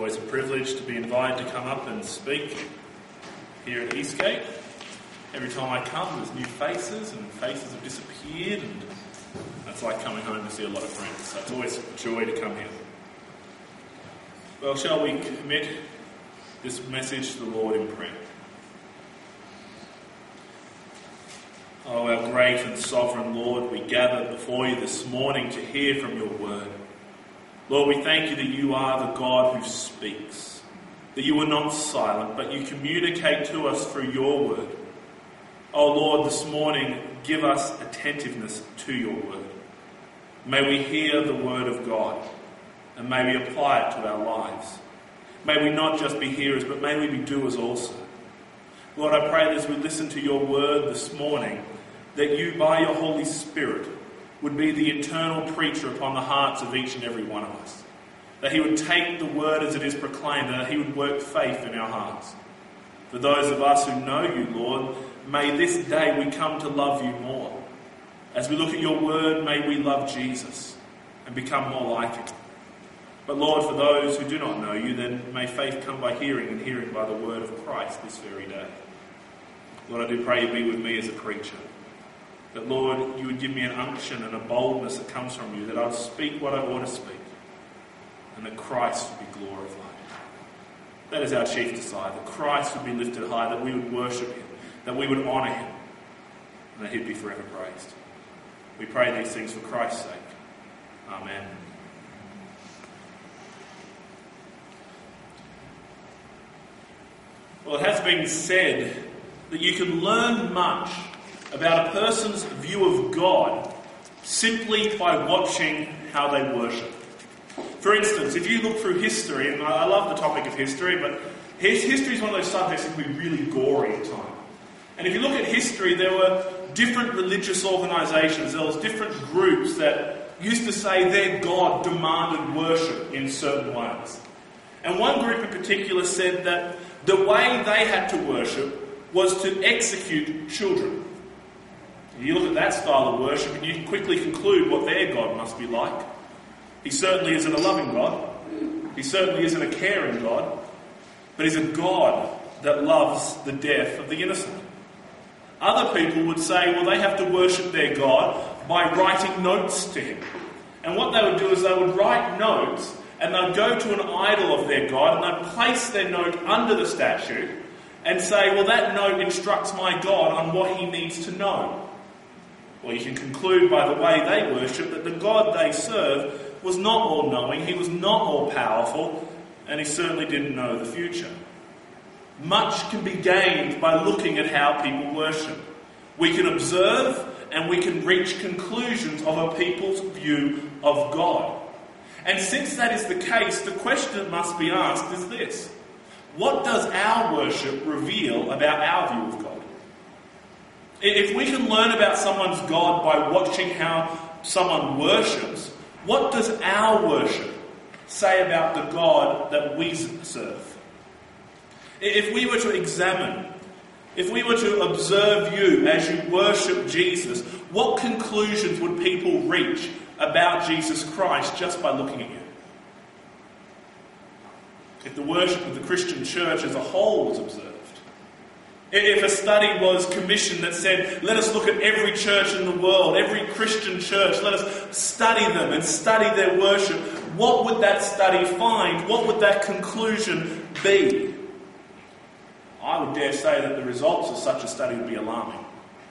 always a privilege to be invited to come up and speak here at Eastgate. Every time I come, there's new faces, and faces have disappeared, and that's like coming home to see a lot of friends. So it's always a joy to come here. Well, shall we commit this message to the Lord in prayer? Oh, our great and sovereign Lord, we gather before you this morning to hear from your word. Lord, we thank you that you are the God who speaks, that you are not silent, but you communicate to us through your word. Oh Lord, this morning, give us attentiveness to your word. May we hear the word of God, and may we apply it to our lives. May we not just be hearers, but may we be doers also. Lord, I pray that as we listen to your word this morning, that you, by your Holy Spirit, would be the eternal preacher upon the hearts of each and every one of us. That he would take the word as it is proclaimed, and that he would work faith in our hearts. For those of us who know you, Lord, may this day we come to love you more. As we look at your word, may we love Jesus and become more like him. But Lord, for those who do not know you, then may faith come by hearing, and hearing by the word of Christ this very day. Lord, I do pray you be with me as a preacher. That, Lord, you would give me an unction and a boldness that comes from you, that I would speak what I ought to speak, and that Christ would be glorified. That is our chief desire, that Christ would be lifted high, that we would worship him, that we would honour him, and that he'd be forever praised. We pray these things for Christ's sake. Amen. Well, it has been said that you can learn much about a person's view of God simply by watching how they worship. For instance, if you look through history, and I love the topic of history, but history is one of those subjects that can be really gory at times. And if you look at history, there were different religious organisations, there was different groups that used to say their God demanded worship in certain ways. And one group in particular said that the way they had to worship was to execute children. You look at that style of worship and you can quickly conclude what their God must be like. He certainly isn't a loving God. He certainly isn't a caring God. But he's a God that loves the death of the innocent. Other people would say, well, they have to worship their God by writing notes to him. And what they would do is they would write notes and they'd go to an idol of their God and they'd place their note under the statue and say, well, that note instructs my God on what he needs to know. Well, you can conclude by the way they worship that the God they serve was not all-knowing, he was not all-powerful, and he certainly didn't know the future. Much can be gained by looking at how people worship. We can observe and we can reach conclusions of a people's view of God. And since that is the case, the question that must be asked is this: what does our worship reveal about our view of God? If we can learn about someone's God by watching how someone worships, what does our worship say about the God that we serve? If we were to examine, if we were to observe you as you worship Jesus, what conclusions would people reach about Jesus Christ just by looking at you? If the worship of the Christian church as a whole was observed, if a study was commissioned that said, let us look at every church in the world, every Christian church, let us study them and study their worship, what would that study find? What would that conclusion be? I would dare say that the results of such a study would be alarming.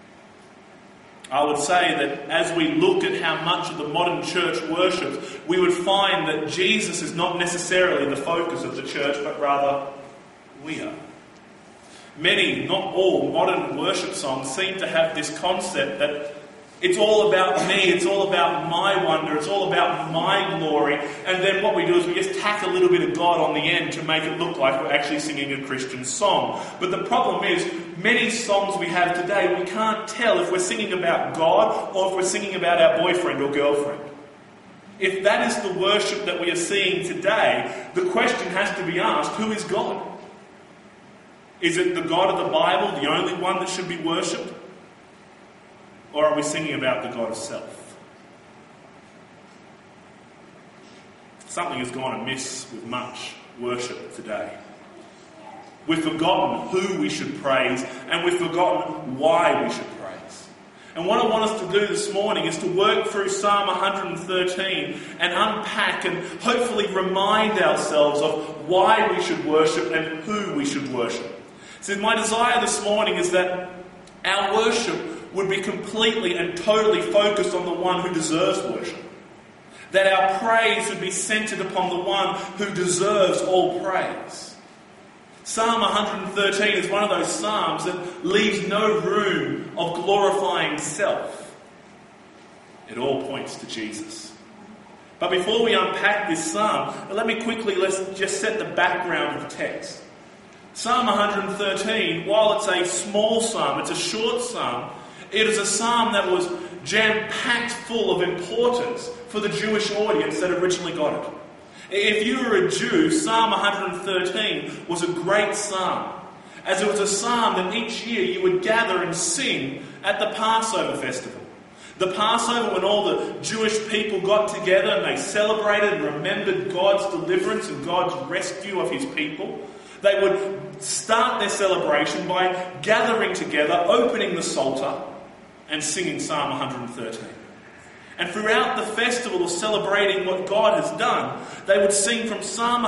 I would say that as we look at how much of the modern church worships, we would find that Jesus is not necessarily the focus of the church, but rather we are. Many, not all, modern worship songs seem to have this concept that it's all about me, it's all about my wonder, it's all about my glory, and then what we do is we just tack a little bit of God on the end to make it look like we're actually singing a Christian song. But the problem is, many songs we have today, we can't tell if we're singing about God or if we're singing about our boyfriend or girlfriend. If that is the worship that we are seeing today, the question has to be asked, who is God? Is it the God of the Bible, the only one that should be worshipped? Or are we singing about the God of self? Something has gone amiss with much worship today. We've forgotten who we should praise, and we've forgotten why we should praise. And what I want us to do this morning is to work through Psalm 113 and unpack and hopefully remind ourselves of why we should worship and who we should worship. So my desire this morning is that our worship would be completely and totally focused on the one who deserves worship. That our praise would be centered upon the one who deserves all praise. Psalm 113 is one of those psalms that leaves no room of glorifying self. It all points to Jesus. But before we unpack this psalm, let me quickly let's just set the background of the text. Psalm 113, while it's a small psalm, it's a short psalm, it is a psalm that was jam-packed full of importance for the Jewish audience that originally got it. If you were a Jew, Psalm 113 was a great psalm, as it was a psalm that each year you would gather and sing at the Passover festival. The Passover, when all the Jewish people got together and they celebrated and remembered God's deliverance and God's rescue of his people, they would start their celebration by gathering together, opening the Psalter and singing Psalm 113. And throughout the festival of celebrating what God has done, they would sing from Psalm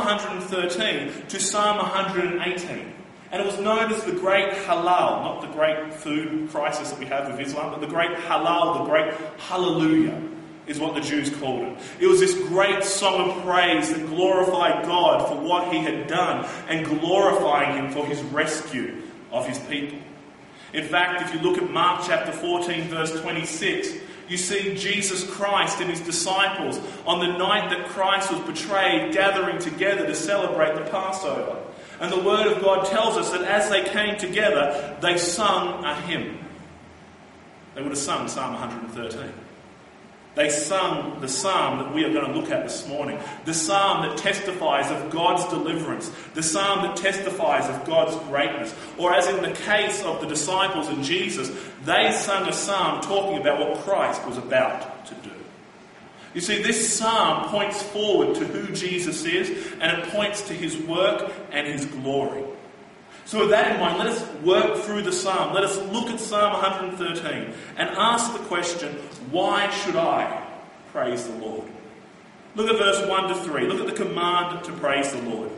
113 to Psalm 118. And it was known as the Great Hallel, not the great food crisis that we have with Islam, but the Great Hallel, the Great Hallelujah, is what the Jews called it. It was this great song of praise that glorified God for what he had done and glorifying him for his rescue of his people. In fact, if you look at Mark chapter 14, verse 26, you see Jesus Christ and his disciples on the night that Christ was betrayed, gathering together to celebrate the Passover. And the Word of God tells us that as they came together, they sung a hymn. They would have sung Psalm 113. They sung the psalm that we are going to look at this morning. The psalm that testifies of God's deliverance. The psalm that testifies of God's greatness. Or as in the case of the disciples and Jesus, they sung a psalm talking about what Christ was about to do. You see, this psalm points forward to who Jesus is, and it points to his work and his glory. So with that in mind, let us work through the psalm. Let us look at Psalm 113 and ask the question, why should I praise the Lord? Look at verse 1 to 3. Look at the command to praise the Lord.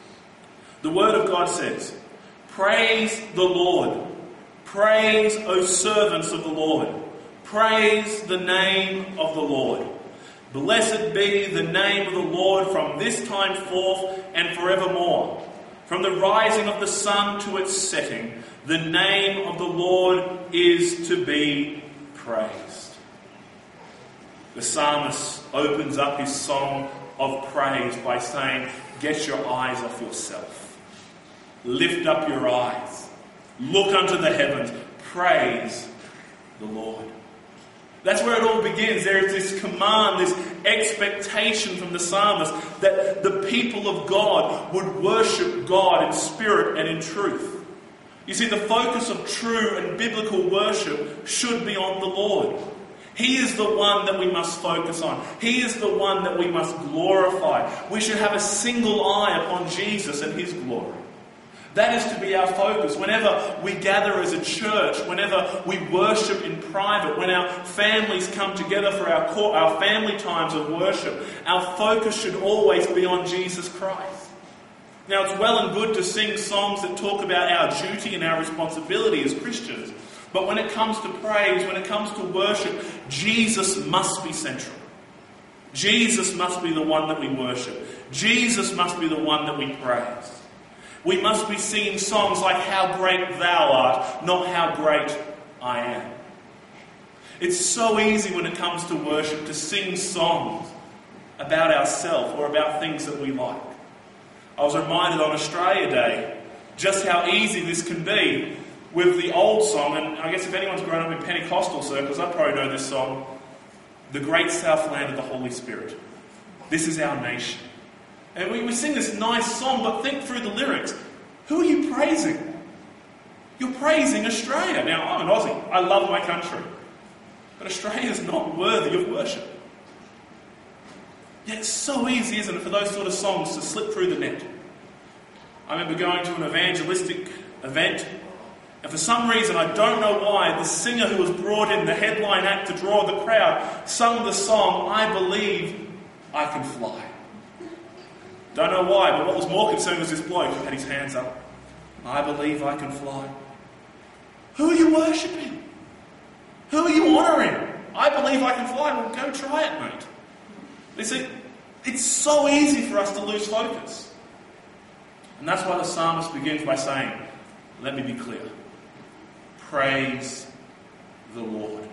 The Word of God says, "Praise the Lord. Praise, O servants of the Lord. Praise the name of the Lord. Blessed be the name of the Lord from this time forth and forevermore. From the rising of the sun to its setting, the name of the Lord is to be praised." The psalmist opens up his song of praise by saying, get your eyes off yourself. Lift up your eyes. Look unto the heavens. Praise the Lord. That's where it all begins. There is this command, this expectation from the psalmist that the people of God would worship God in spirit and in truth. You see, the focus of true and biblical worship should be on the Lord. He is the one that we must focus on. He is the one that we must glorify. We should have a single eye upon Jesus and his glory. That is to be our focus. Whenever we gather as a church, whenever we worship in private, when our families come together for our family times of worship, our focus should always be on Jesus Christ. Now, it's well and good to sing songs that talk about our duty and our responsibility as Christians. But when it comes to praise, when it comes to worship, Jesus must be central. Jesus must be the one that we worship. Jesus must be the one that we praise. We must be singing songs like "How Great Thou Art," not "How Great I Am." It's so easy when it comes to worship to sing songs about ourselves or about things that we like. I was reminded on Australia Day just how easy this can be with the old song, and I guess if anyone's grown up in Pentecostal circles, I probably know this song, "The Great Southland of the Holy Spirit. This is our nation." And we sing this nice song, but think through the lyrics. Who are you praising? You're praising Australia. Now, I'm an Aussie. I love my country. But Australia is not worthy of worship. Yet it's so easy, isn't it, for those sort of songs to slip through the net. I remember going to an evangelistic event, and for some reason, I don't know why, the singer who was brought in, the headline act to draw the crowd, sung the song, "I Believe I Can Fly." Don't know why, but what was more concerning was this bloke who had his hands up. "I believe I can fly." Who are you worshipping? Who are you honouring? "I believe I can fly." Well, go try it, mate. You see, it's so easy for us to lose focus. And that's why the psalmist begins by saying, let me be clear. Praise the Lord.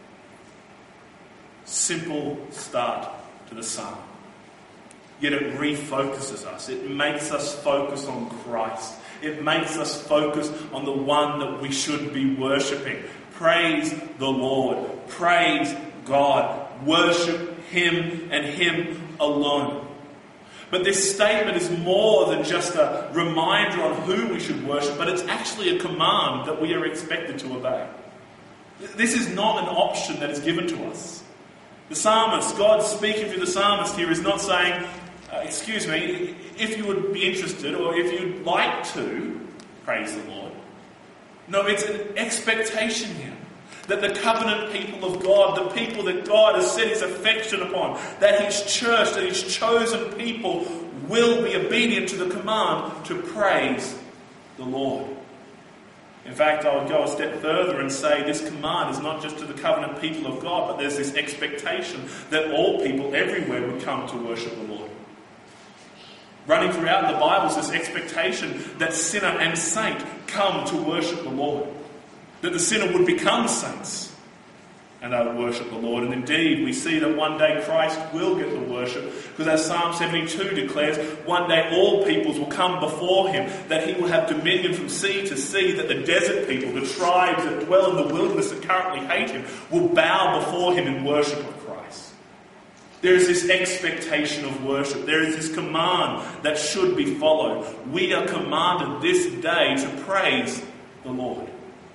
Simple start to the psalm. Yet it refocuses us. It makes us focus on Christ. It makes us focus on the one that we should be worshipping. Praise the Lord. Praise God. Worship Him and Him alone. But this statement is more than just a reminder on who we should worship, but it's actually a command that we are expected to obey. This is not an option that is given to us. The psalmist, God speaking through the psalmist here, is not saying, excuse me, if you would be interested or if you'd like to, praise the Lord. No, it's an expectation here. That the covenant people of God, the people that God has set His affection upon, that His church, that His chosen people will be obedient to the command to praise the Lord. In fact, I would go a step further and say this command is not just to the covenant people of God, but there's this expectation that all people everywhere would come to worship the Lord. Running throughout the Bible is this expectation that sinner and saint come to worship the Lord. That the sinner would become saints and they would worship the Lord. And indeed, we see that one day Christ will get the worship, because as Psalm 72 declares, one day all peoples will come before Him, that He will have dominion from sea to sea, that the desert people, the tribes that dwell in the wilderness that currently hate Him, will bow before Him in worship of Christ. There is this expectation of worship. There is this command that should be followed. We are commanded this day to praise the Lord.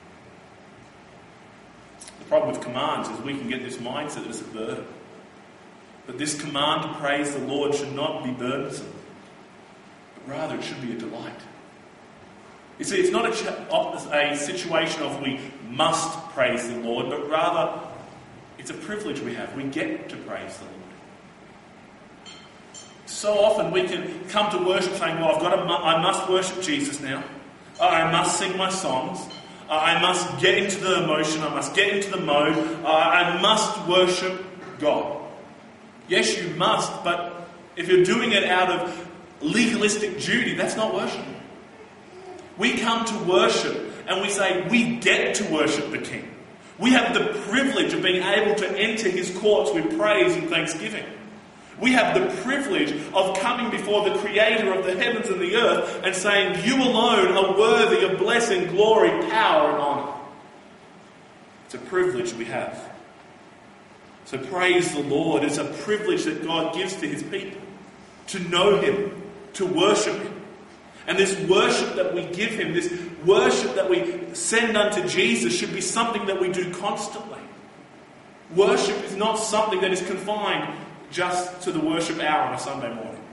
The problem with commands is we can get this mindset that it's a burden. But this command to praise the Lord should not be burdensome, but rather it should be a delight. You see, it's not a situation of we must praise the Lord, but rather it's a privilege we have. We get to praise the Lord. So often we can come to worship saying, well, I must worship Jesus now. I must sing my songs. I must get into the emotion. I must get into the mode. I must worship God. Yes, you must, but if you're doing it out of legalistic duty, that's not worship. We come to worship and we say we get to worship the King. We have the privilege of being able to enter His courts with praise and thanksgiving. We have the privilege of coming before the Creator of the heavens and the earth and saying, you alone are worthy of blessing, glory, power and honour. It's a privilege we have. So praise the Lord is a privilege that God gives to His people. To know Him, to worship Him. And this worship that we give Him, this worship that we send unto Jesus should be something that we do constantly. Worship is not something that is confined just to the worship hour on a Sunday morning.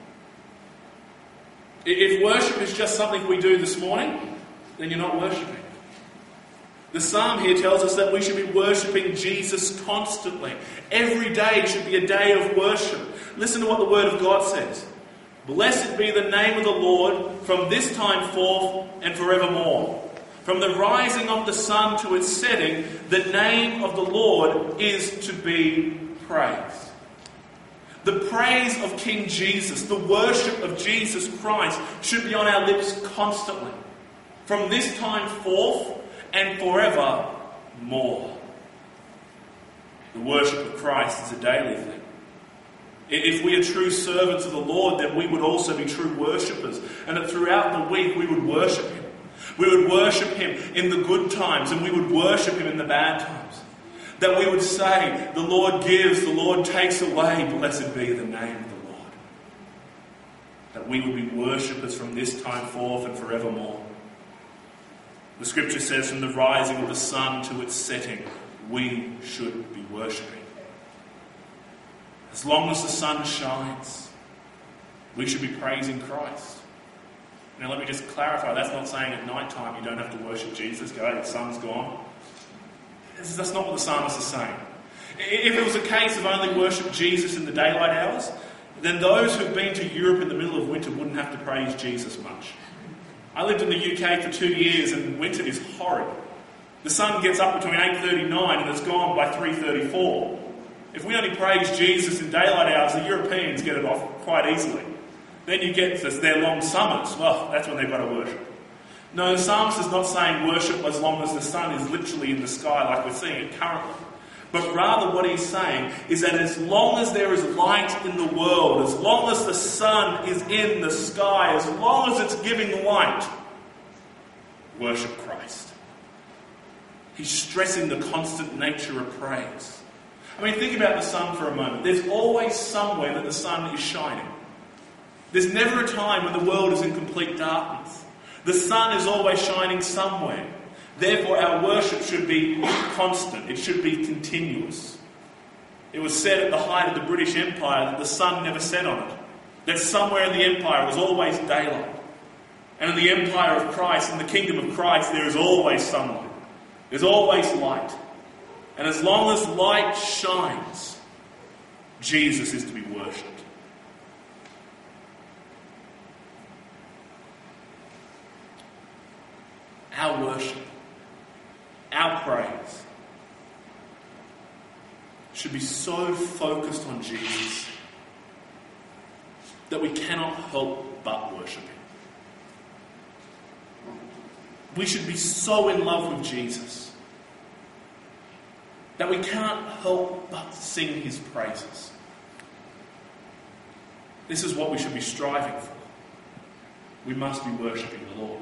If worship is just something we do this morning, then you're not worshipping. The psalm here tells us that we should be worshipping Jesus constantly. Every day should be a day of worship. Listen to what the Word of God says. Blessed be the name of the Lord from this time forth and forevermore. From the rising of the sun to its setting, the name of the Lord is to be praised. The praise of King Jesus, the worship of Jesus Christ should be on our lips constantly. From this time forth and forevermore. The worship of Christ is a daily thing. If we are true servants of the Lord, then we would also be true worshippers. And that throughout the week we would worship Him. We would worship Him in the good times and we would worship Him in the bad times. That we would say, the Lord gives, the Lord takes away, blessed be the name of the Lord. That we would be worshippers from this time forth and forevermore. The scripture says, from the rising of the sun to its setting, we should be worshipping. As long as the sun shines, we should be praising Christ. And Now let me just clarify, that's not saying at night time you don't have to worship Jesus, go, hey, the sun's gone. That's not what the psalmist is saying. If it was a case of only worship Jesus in the daylight hours, then those who've been to Europe in the middle of winter wouldn't have to praise Jesus much. I lived in the UK for 2 years and winter is horrid. The sun gets up between 8:39 and it's gone by 3:34. If we only praise Jesus in daylight hours, the Europeans get it off quite easily. Then you get their long summers. Well, that's when they've got to worship. No, the psalmist is not saying worship as long as the sun is literally in the sky like we're seeing it currently. But rather what he's saying is that as long as there is light in the world, as long as the sun is in the sky, as long as it's giving light, worship Christ. He's stressing the constant nature of praise. I mean, think about the sun for a moment. There's always somewhere that the sun is shining. There's never a time when the world is in complete darkness. The sun is always shining somewhere. Therefore, our worship should be constant. It should be continuous. It was said at the height of the British Empire that the sun never set on it. That somewhere in the empire was always daylight. And in the empire of Christ, in the kingdom of Christ, there is always sunlight. There's always light. And as long as light shines, Jesus is to be worshipped. Our worship, our praise, should be so focused on Jesus that we cannot help but worship Him. We should be so in love with Jesus that we can't help but sing His praises. This is what we should be striving for. We must be worshipping the Lord.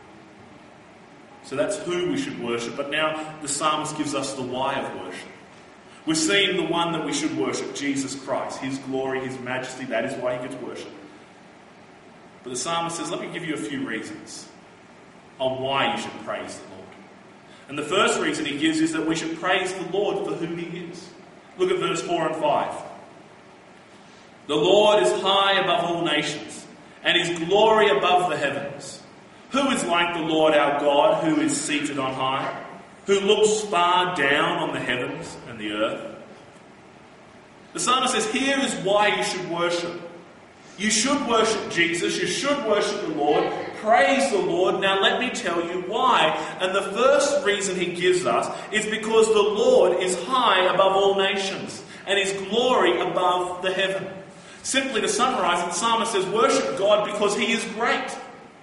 So that's who we should worship. But now the psalmist gives us the why of worship. We've seen the one that we should worship, Jesus Christ. His glory, His majesty, that is why He gets worshipped. But the psalmist says, let me give you a few reasons on why you should praise the Lord. And the first reason he gives is that we should praise the Lord for who He is. Look at verse 4 and 5. The Lord is high above all nations, and His glory above the heavens. Who is like the Lord our God, who is seated on high, who looks far down on the heavens and the earth? The psalmist says, here is why you should worship. You should worship Jesus, you should worship the Lord, praise the Lord. Now let me tell you why. And the first reason he gives us is because the Lord is high above all nations, and His glory above the heaven. Simply to summarise, the psalmist says, worship God because He is great.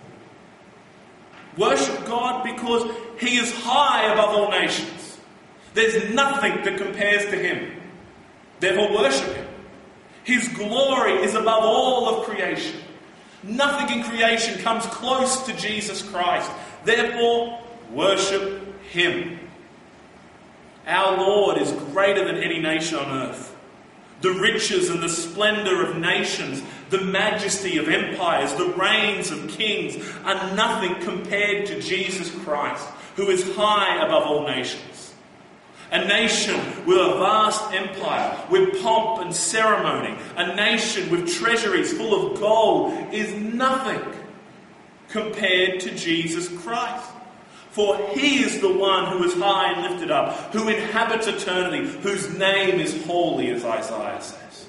Worship God because He is high above all nations. There's nothing that compares to Him. Therefore worship Him. His glory is above all of creation. Nothing in creation comes close to Jesus Christ. Therefore worship Him. Our Lord is greater than any nation on earth. The riches and the splendour of nations, the majesty of empires, the reigns of kings are nothing compared to Jesus Christ, who is high above all nations. A nation with a vast empire, with pomp and ceremony, a nation with treasuries full of gold is nothing compared to Jesus Christ. For He is the one who is high and lifted up, who inhabits eternity, whose name is holy, as Isaiah says.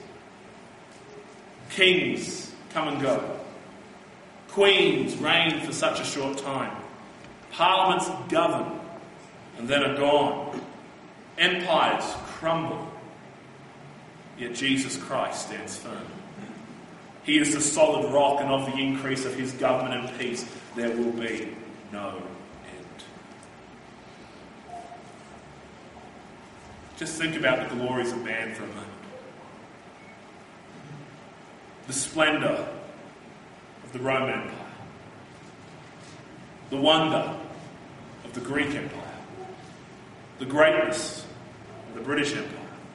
Kings come and go. Queens reign for such a short time. Parliaments govern and then are gone. Empires crumble. Yet Jesus Christ stands firm. He is the solid rock, and of the increase of His government and peace there will be no end. Just think about the glories of man for a moment. The splendour of the Roman Empire. The wonder of the Greek Empire. The greatness of the British Empire.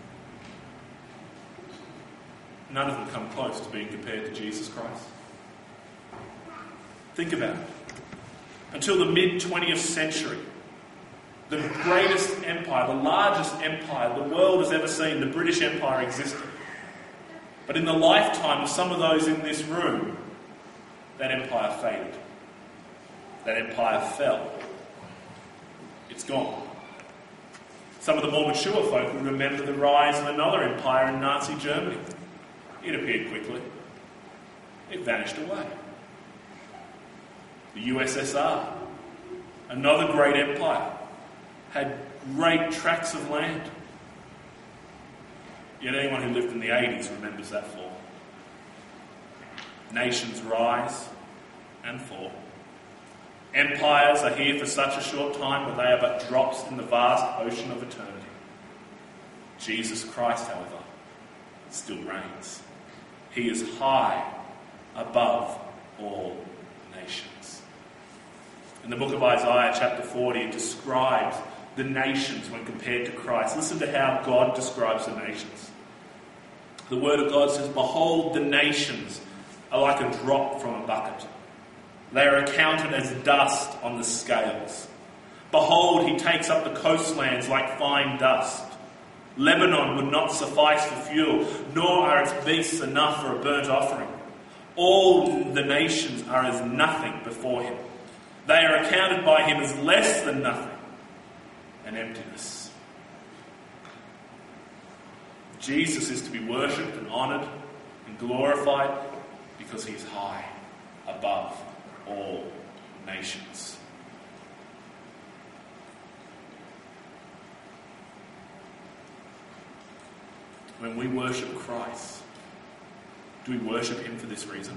None of them come close to being compared to Jesus Christ. Think about it. Until the mid-20th century, the greatest empire, the largest empire the world has ever seen, the British Empire, existed. But in the lifetime of some of those in this room, that empire faded. that empire fell. It's gone. Some of the more mature folk will remember the rise of another empire in Nazi Germany. It appeared quickly. It vanished away. The USSR, another great empire, had great tracts of land. Yet anyone who lived in the 80s remembers that fall. Nations rise and fall. Empires are here for such a short time, but they are but drops in the vast ocean of eternity. Jesus Christ, however, still reigns. He is high above all nations. In the book of Isaiah, chapter 40, it describes the nations when compared to Christ. Listen to how God describes the nations. The word of God says, "Behold, the nations are like a drop from a bucket. They are accounted as dust on the scales. Behold, he takes up the coastlands like fine dust. Lebanon would not suffice for fuel, nor are its beasts enough for a burnt offering. All the nations are as nothing before him. They are accounted by him as less than nothing, and emptiness." Jesus is to be worshipped and honoured and glorified because he is high above all nations. When we worship Christ, do we worship him for this reason?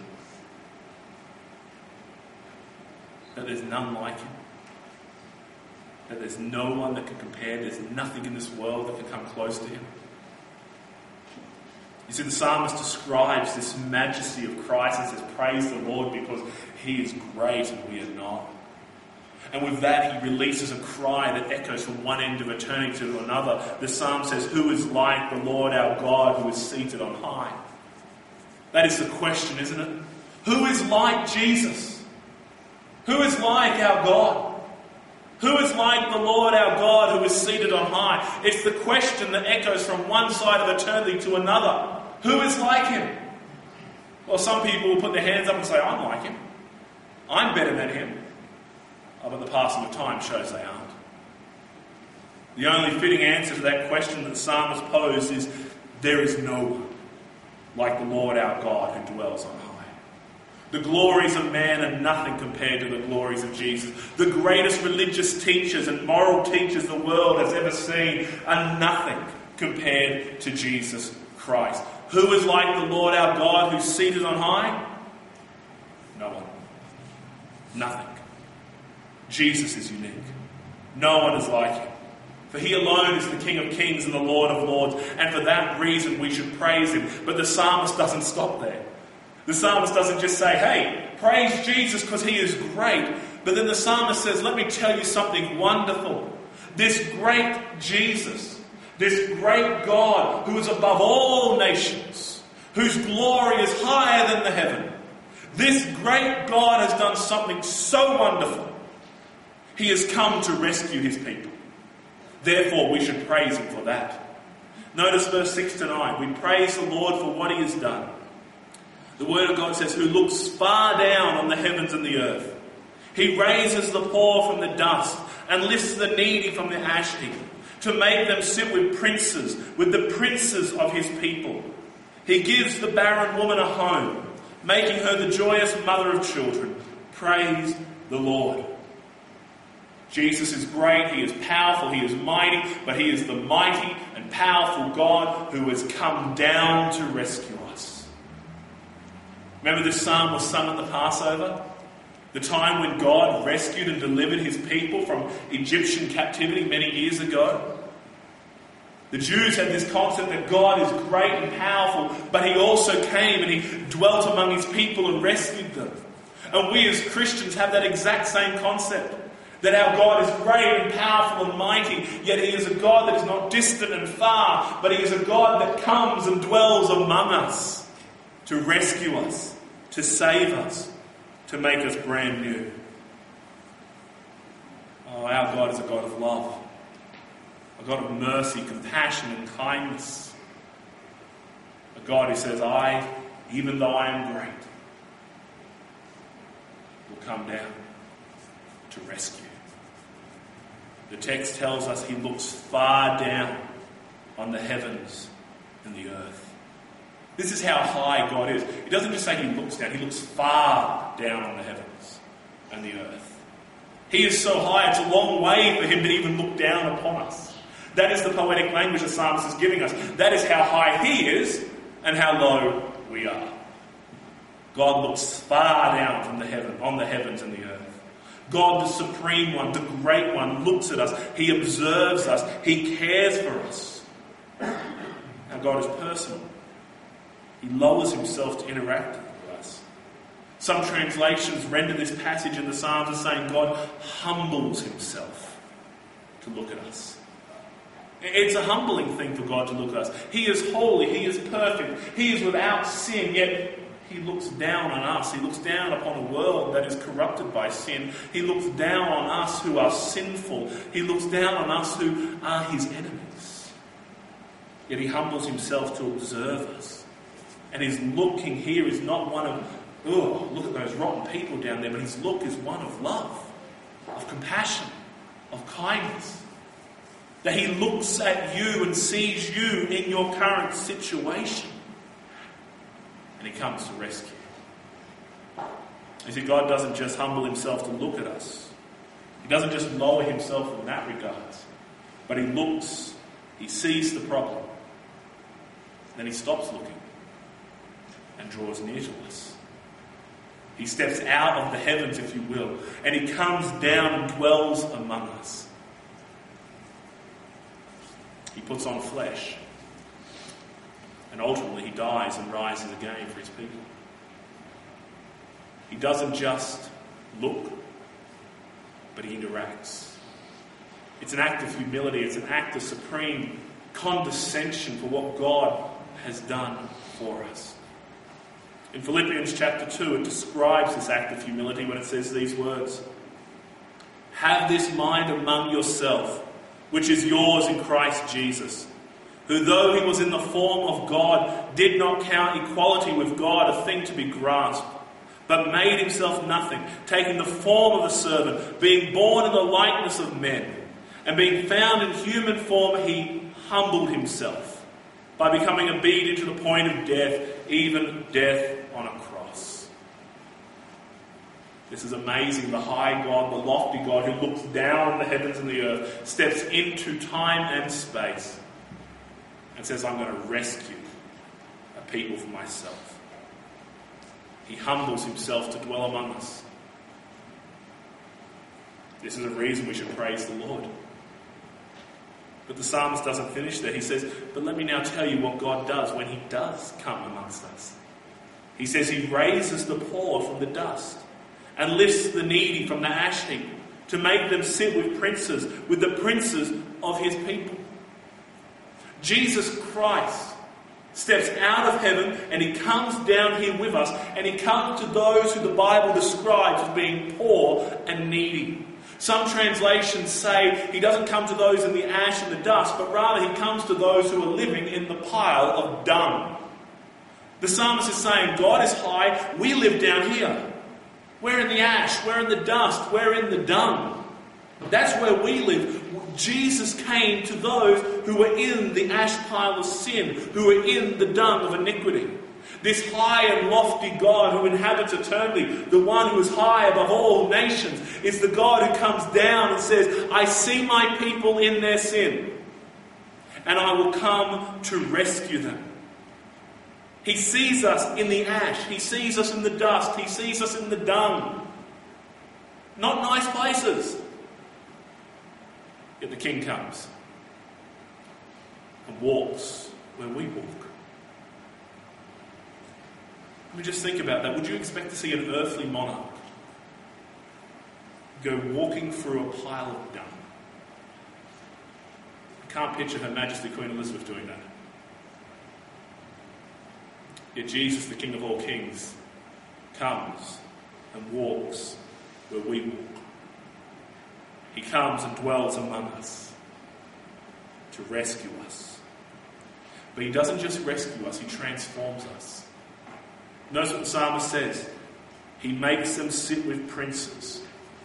That there's none like him. That there's no one that can compare. There's nothing in this world that can come close to him. You see, the psalmist describes this majesty of Christ and says, "Praise the Lord because he is great and we are not." And with that, he releases a cry that echoes from one end of eternity to another. The psalm says, "Who is like the Lord our God who is seated on high?" That is the question, isn't it? Who is like Jesus? Who is like our God? Who is like the Lord our God who is seated on high? It's the question that echoes from one side of eternity to another. Who is like him? Well, some people will put their hands up and say, "I'm like him. I'm better than him." Oh, but the passing of time shows they aren't. The only fitting answer to that question that the psalmist posed is, there is no one like the Lord our God who dwells on high. The glories of man are nothing compared to the glories of Jesus. The greatest religious teachers and moral teachers the world has ever seen are nothing compared to Jesus Christ. Who is like the Lord our God who's seated on high? No one. Nothing. Jesus is unique. No one is like him. For he alone is the King of Kings and the Lord of Lords, and for that reason we should praise him. But the psalmist doesn't stop there. The psalmist doesn't just say, "Hey, praise Jesus because he is great." But then the psalmist says, "Let me tell you something wonderful. This great Jesus, this great God who is above all nations, whose glory is higher than the heaven, this great God has done something so wonderful. He has come to rescue his people. Therefore, we should praise him for that." Notice verse 6 to 9. We praise the Lord for what he has done. The word of God says, "Who looks far down on the heavens and the earth. He raises the poor from the dust and lifts the needy from the ash heap, to make them sit with princes, with the princes of his people. He gives the barren woman a home, making her the joyous mother of children. Praise the Lord." Jesus is great, he is powerful, he is mighty, but he is the mighty and powerful God who has come down to rescue us. Remember this psalm was sung at the Passover? The time when God rescued and delivered his people from Egyptian captivity many years ago. The Jews had this concept that God is great and powerful, but he also came and he dwelt among his people and rescued them. And we as Christians have that exact same concept. That our God is great and powerful and mighty, yet he is a God that is not distant and far, but he is a God that comes and dwells among us to rescue us, to save us, to make us brand new. Oh, our God is a God of love, a God of mercy, compassion and kindness. A God who says, "I, even though I am great, will come down to rescue. The text tells us he looks far down on the heavens and the earth. This is how high God is. He doesn't just say he looks down, he looks far down on the heavens and the earth. He is so high, it's a long way for him to even look down upon us. That is the poetic language the psalmist is giving us. That is how high he is and how low we are. God looks far down from on the heavens and the earth. God, the supreme one, the great one, looks at us. He observes us. He cares for us. Now God is personal. He lowers himself to interact with us. Some translations render this passage in the Psalms as saying God humbles himself to look at us. It's a humbling thing for God to look at us. He is holy. He is perfect. He is without sin, yet he looks down on us. He looks down upon a world that is corrupted by sin. He looks down on us who are sinful. He looks down on us who are his enemies. Yet he humbles himself to observe us. And his looking here is not one of, oh, look at those rotten people down there, but his look is one of love, of compassion, of kindness. That he looks at you and sees you in your current situation. And he comes to rescue. You see, God doesn't just humble himself to look at us. He doesn't just lower himself in that regard. But he looks, he sees the problem. Then he stops looking and draws near to us. He steps out of the heavens, if you will, and he comes down and dwells among us. He puts on flesh. And ultimately he dies and rises again for his people. He doesn't just look, but he interacts. It's an act of humility. It's an act of supreme condescension for what God has done for us. In Philippians chapter 2, it describes this act of humility when it says these words: "Have this mind among yourself, which is yours in Christ Jesus, who though he was in the form of God, did not count equality with God a thing to be grasped, but made himself nothing, taking the form of a servant, being born in the likeness of men, and being found in human form, he humbled himself by becoming obedient to the point of death, even death on a cross." This is amazing. The high God, the lofty God who looks down on the heavens and the earth, steps into time and space and says, I'm going to rescue a people for myself. He humbles himself to dwell among us. This is a reason we should praise the Lord. But the psalmist doesn't finish there. He says, but let me now tell you what God does when he does come amongst us. He says he raises the poor from the dust and lifts the needy from the ash heap to make them sit with the princes of his people. Jesus Christ steps out of heaven and he comes down here with us, and he comes to those who the Bible describes as being poor and needy. Some translations say he doesn't come to those in the ash and the dust, but rather he comes to those who are living in the pile of dung. The psalmist is saying, God is high, we live down here. We're in the ash, we're in the dust, we're in the dung. That's where we live. Jesus came to those who were in the ash pile of sin, who were in the dung of iniquity. This high and lofty God who inhabits eternity, the one who is high above all nations, is the God who comes down and says, I see my people in their sin, and I will come to rescue them. He sees us in the ash. He sees us in the dust. He sees us in the dung. Not nice places. Yet the King comes and walks where we walk. Let me just think about that. Would you expect to see an earthly monarch go walking through a pile of dung? I can't picture Her Majesty Queen Elizabeth doing that. Yet Jesus, the King of all kings, comes and walks where we walk. He comes and dwells among us to rescue us. But he doesn't just rescue us, he transforms us. Notice what the psalmist says. He makes them sit with princes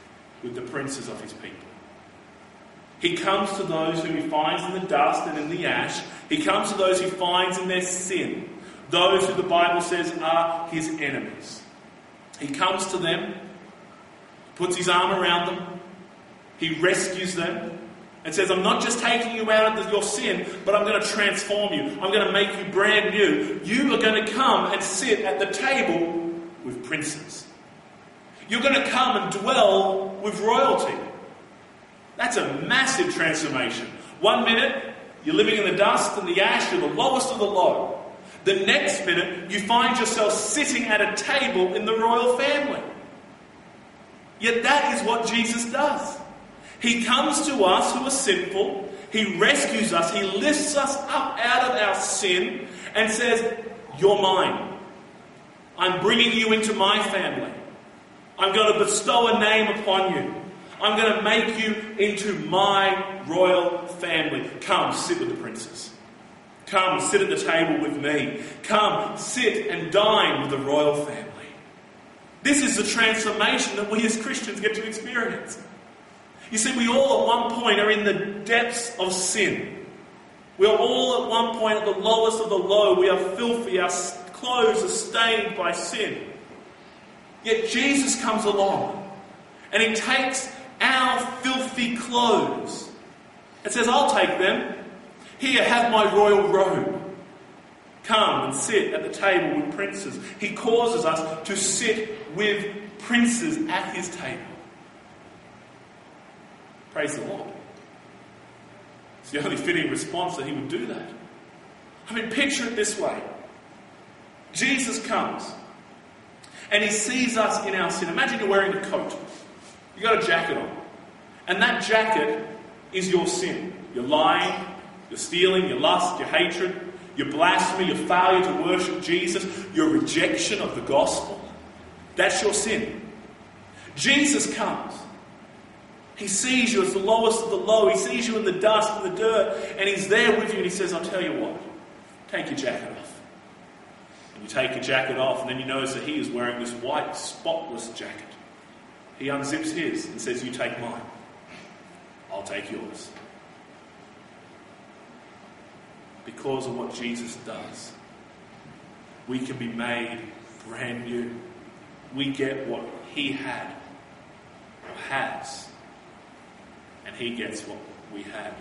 with the princes of his people. He comes to those whom he finds in the dust and in the ash. He comes to those he finds in their sin, those who the Bible says are his enemies. He comes to them, puts his arm around them, he rescues them, and says, I'm not just taking you out of your sin, but I'm going to transform you. I'm going to make you brand new. You are going to come and sit at the table with princes. You're going to come and dwell with royalty. That's a massive transformation. 1 minute, you're living in the dust and the ash, you're the lowest of the low. The next minute, you find yourself sitting at a table in the royal family. Yet that is what Jesus does. He comes to us who are sinful, he rescues us, he lifts us up out of our sin and says, you're mine. I'm bringing you into my family. I'm going to bestow a name upon you. I'm going to make you into my royal family. Come, sit with the princes. Come, sit at the table with me. Come, sit and dine with the royal family. This is the transformation that we as Christians get to experience. You see, we all at one point are in the depths of sin. We are all at one point at the lowest of the low. We are filthy. Our clothes are stained by sin. Yet Jesus comes along and he takes our filthy clothes and says, I'll take them. Here, have my royal robe. Come and sit at the table with princes. He causes us to sit with princes at his table. Praise the Lord. It's the only fitting response that he would do that. I mean, picture it this way. Jesus comes and he sees us in our sin. Imagine you're wearing a coat. You've got a jacket on. And that jacket is your sin. Your lying, your stealing, your lust, your hatred, your blasphemy, your failure to worship Jesus, your rejection of the gospel. That's your sin. Jesus comes. He sees you as the lowest of the low. He sees you in the dust and the dirt. And he's there with you and he says, I'll tell you what. Take your jacket off. And you take your jacket off and then you notice that he is wearing this white, spotless jacket. He unzips his and says, you take mine. I'll take yours. Because of what Jesus does, we can be made brand new. We get what he had or has. And he gets what we had.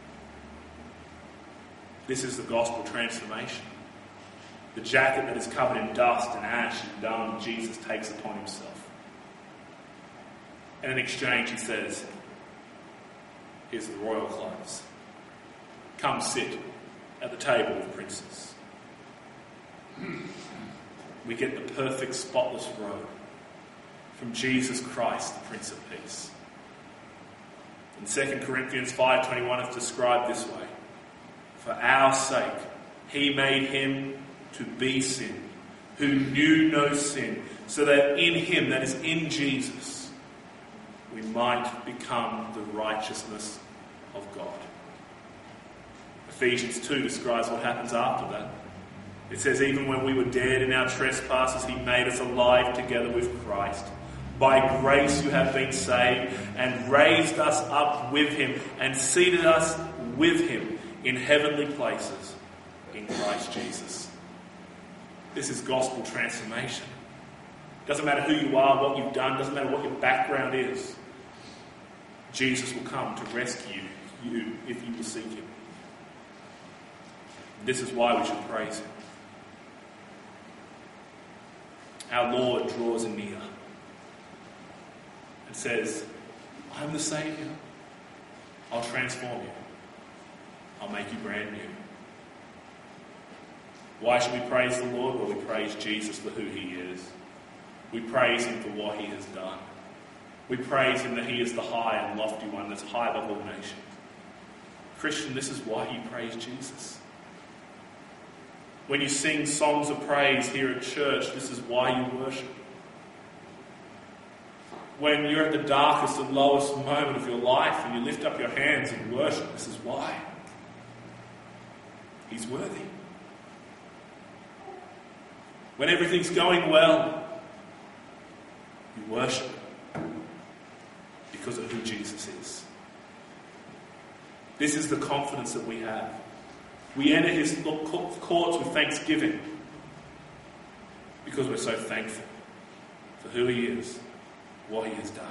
This is the gospel transformation. The jacket that is covered in dust and ash and dung, Jesus takes upon himself. And in exchange, he says, here's the royal clothes. Come sit at the table with princes. We get the perfect, spotless robe from Jesus Christ, the Prince of Peace. In 2 Corinthians 5:21 it's described this way. For our sake, he made him to be sin, who knew no sin, so that in him, that is in Jesus, we might become the righteousness of God. Ephesians 2 describes what happens after that. It says, even when we were dead in our trespasses, he made us alive together with Christ. By grace you have been saved, and raised us up with him, and seated us with him in heavenly places in Christ Jesus. This is gospel transformation. Doesn't matter who you are, what you've done, doesn't matter what your background is. Jesus will come to rescue you if you will seek him. This is why we should praise him. Our Lord draws near and says, I'm the Saviour. I'll transform you. I'll make you brand new. Why should we praise the Lord? Well, we praise Jesus for who he is. We praise him for what he has done. We praise him that he is the high and lofty one that's high above all nations. Christian, this is why you praise Jesus. When you sing songs of praise here at church, this is why you worship. When you're at the darkest and lowest moment of your life and you lift up your hands and worship, this is why. He's worthy. When everything's going well, you worship Jesus is. This is the confidence that we have. We enter his courts with thanksgiving because we're so thankful for who he is, what he has done.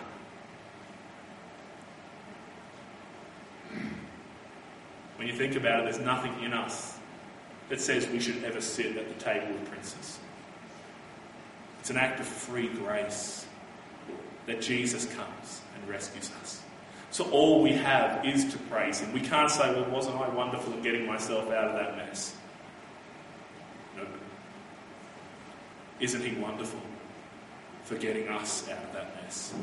When you think about it, there's nothing in us that says we should ever sit at the table with princes. It's an act of free grace that Jesus comes and rescues us. So all we have is to praise him. We can't say, well, wasn't I wonderful at getting myself out of that mess? No. Isn't he wonderful for getting us out of that mess?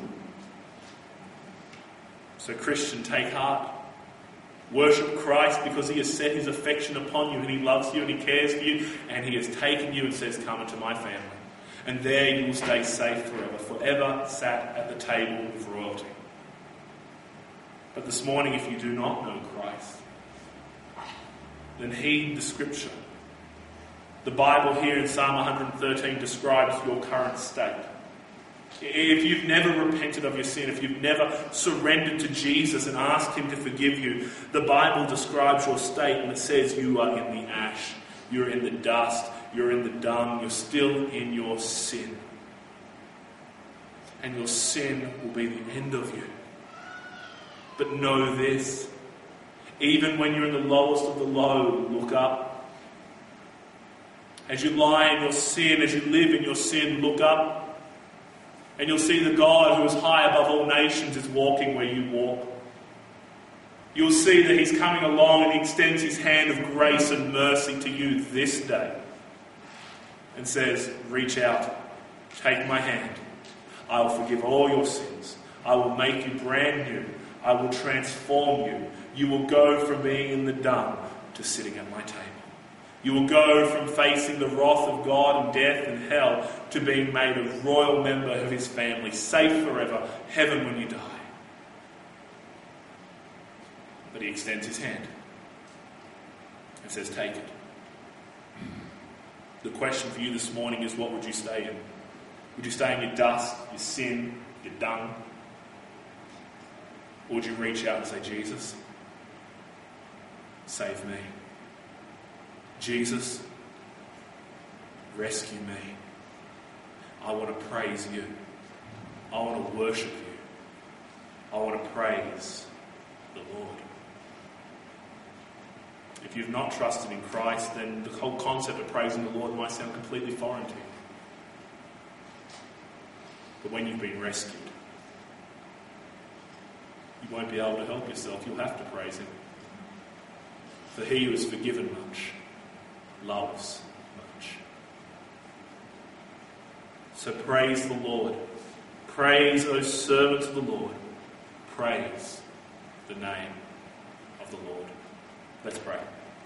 So Christian, take heart. Worship Christ because he has set his affection upon you and he loves you and he cares for you and he has taken you and says, come into my family. And there you will stay safe forever sat at the table with royalty. But this morning, if you do not know Christ, then heed the scripture. The Bible here in Psalm 113 describes your current state. If you've never repented of your sin, if you've never surrendered to Jesus and asked him to forgive you, the Bible describes your state and it says you are in the ash, you're in the dust, you're in the dung, you're still in your sin. And your sin will be the end of you. But know this, even when you're in the lowest of the low, look up. As you lie in your sin, as you live in your sin, look up. And you'll see the God who is high above all nations is walking where you walk. You'll see that he's coming along and he extends his hand of grace and mercy to you this day. And says, reach out, take my hand. I will forgive all your sins. I will make you brand new. I will transform you. You will go from being in the dung to sitting at my table. You will go from facing the wrath of God and death and hell to being made a royal member of his family, safe forever, heaven when you die. But he extends his hand and says, take it. The question for you this morning is, what would you stay in? Would you stay in your dust, your sin, your dung? Or would you reach out and say, Jesus, save me. Jesus, rescue me. I want to praise you. I want to worship you. I want to praise the Lord. If you've not trusted in Christ, then the whole concept of praising the Lord might sound completely foreign to you. But when you've been rescued, you won't be able to help yourself. You'll have to praise him. For he who is forgiven much loves much. So praise the Lord. Praise, O servants of the Lord. Praise the name of the Lord. Let's pray.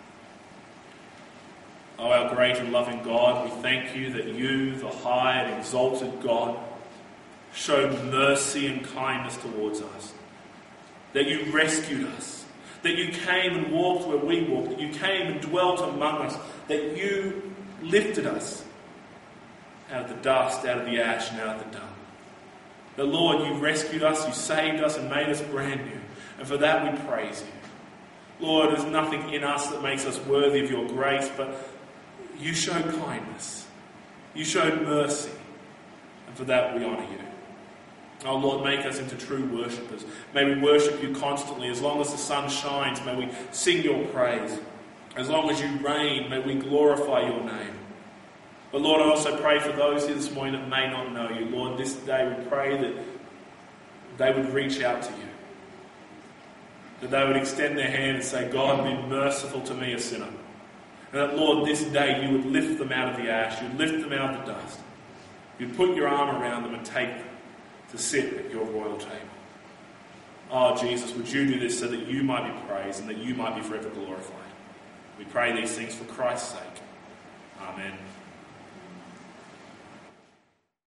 Oh, our great and loving God, we thank you that you, the high and exalted God, showed mercy and kindness towards us. That you rescued us. That you came and walked where we walked. That you came and dwelt among us. That you lifted us out of the dust, out of the ash, and out of the dung. That, Lord, you rescued us, you saved us, and made us brand new. And for that we praise you. Lord, there's nothing in us that makes us worthy of your grace, but you showed kindness. You showed mercy. And for that we honour you. Oh Lord, make us into true worshippers. May we worship you constantly. As long as the sun shines, may we sing your praise. As long as you reign, may we glorify your name. But Lord, I also pray for those here this morning that may not know you. Lord, this day we pray that they would reach out to you. That they would extend their hand and say, God, be merciful to me, a sinner. And that, Lord, this day you would lift them out of the ash. You'd lift them out of the dust. You'd put your arm around them and take them to sit at your royal table. Oh, Jesus, would you do this so that you might be praised and that you might be forever glorified? We pray these things for Christ's sake. Amen.